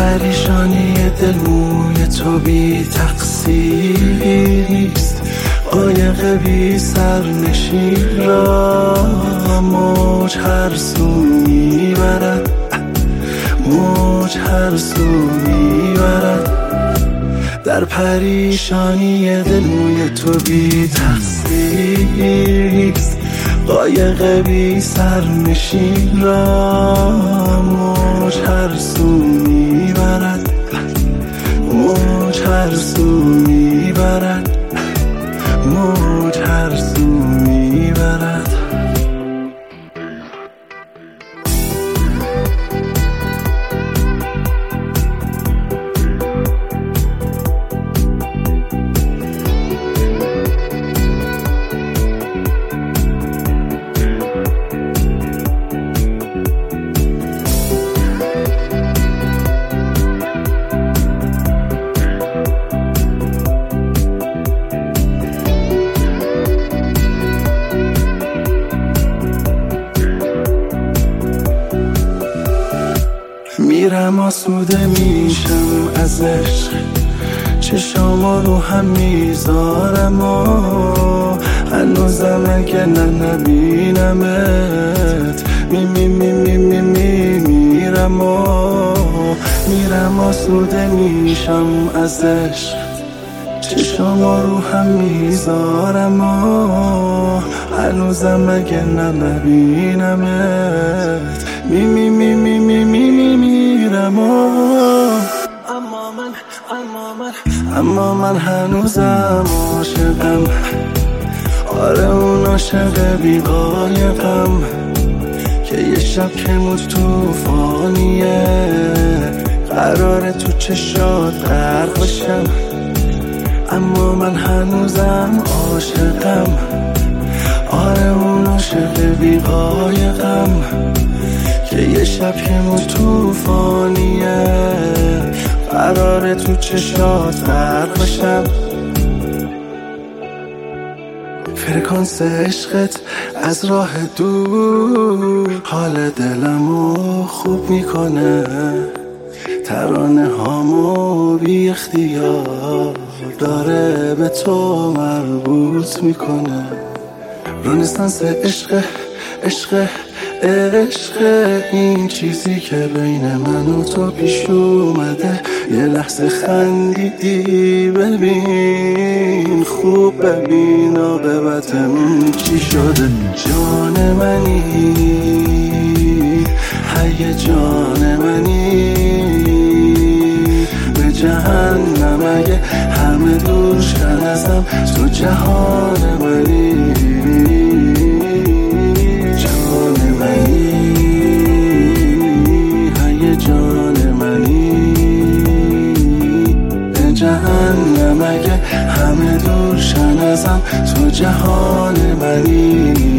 پریشانی دل موی تو بی تقصیر نیست. قایق بی سرنشین را موج هر سو میبرد، موج هر سو میبرد. در پریشانی دل موی تو بی تقصیر نیست. قایق بی سرنشین را موج هر سو میبرد، موج هر سو میبرد، موج هر سو میبرد. میرم آسوده میشم از عشق، چشامو رو هم میذارم و هنوزم اگه نبینمت میرم و میرم آسوده میشم از عشق، چشامو رو هم میذارم و هنوزم اگه نبینمت میرم و اما من هنوزم عاشقم. آره اون عاشق بی قایقم که یه شب که موج توفانیه قراره تو چشات غرق بشم. اما من هنوزم عاشقم. آره اون عاشق بی قایقم که یه شب که موج توفانیه قراره تو چشات غرق بشم. فرکانس عشقت از راه دور حال دلمو خوب میکنه، ترانه هامو بی اختیار داره به تو مربوط میکنه. رنسانس عشق عشق عشق، این چیزی که بین من و تو پیش اومده. یه لحظه خندیدی ببین، خوب ببین عاقبتمون چی شده. جان منی هی جان منی، به جهنم اگه همه دور شن ازم تو جهان منی. جهنم اگه همه دور شن ازم تو جهان منی.